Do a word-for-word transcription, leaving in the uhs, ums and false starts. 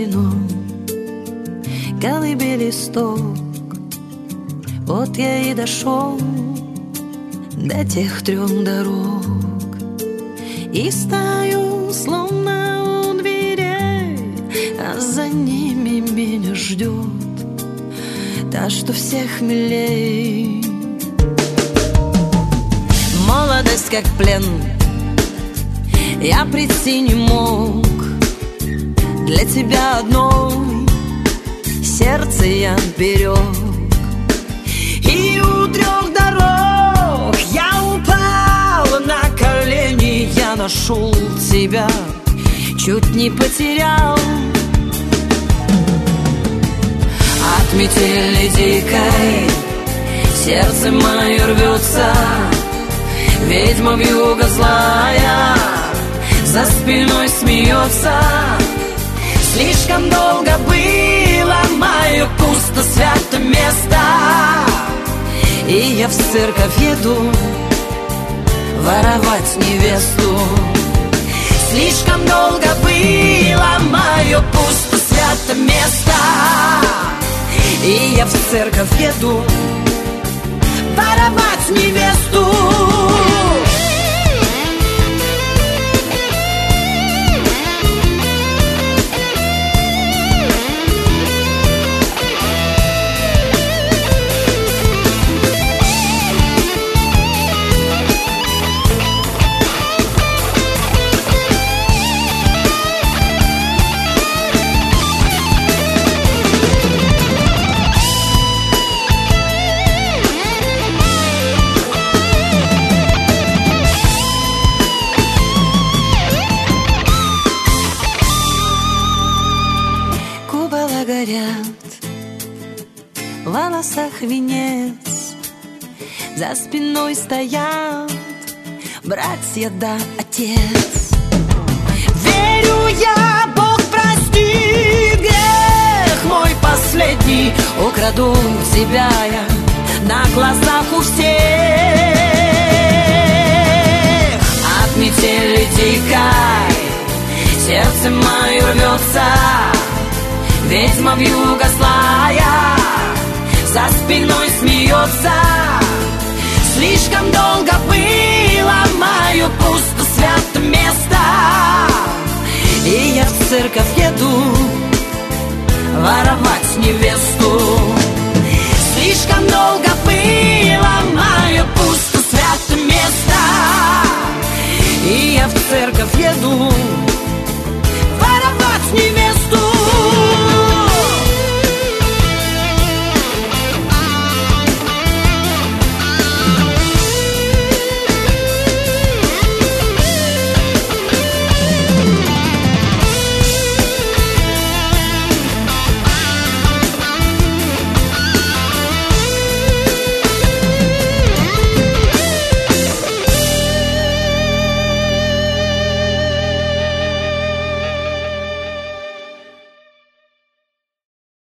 веретено, колыбели листок. Вот я и дошел до тех трех дорог, и стою, словно у дверей, а за ними меня ждет та, что всех милей. Молодость как плен, я прийти не мог. Для тебя одной сердце я берег, и у трех дорог я упал на колени. Я нашел тебя, чуть не потерял. От метели дикой сердце мое рвется, ведьма вьюга злая за спиной смеется. Слишком долго было мое пусто свято место, и я в церковь еду воровать невесту. Слишком долго было мое пусто свято место, и я в церковь еду воровать невесту. В волосах венец, за спиной стоят братья да отец. Верю я, Бог прости, грех мой последний украду тебя я на глазах у всех. От метели дикой сердце мое рвется, ведьма вьюга злая за спиной смеется. Слишком долго было мое пусто свято место, и я в церковь еду воровать невесту. Слишком долго было мое пусто свято место, и я в церковь еду воровать невесту.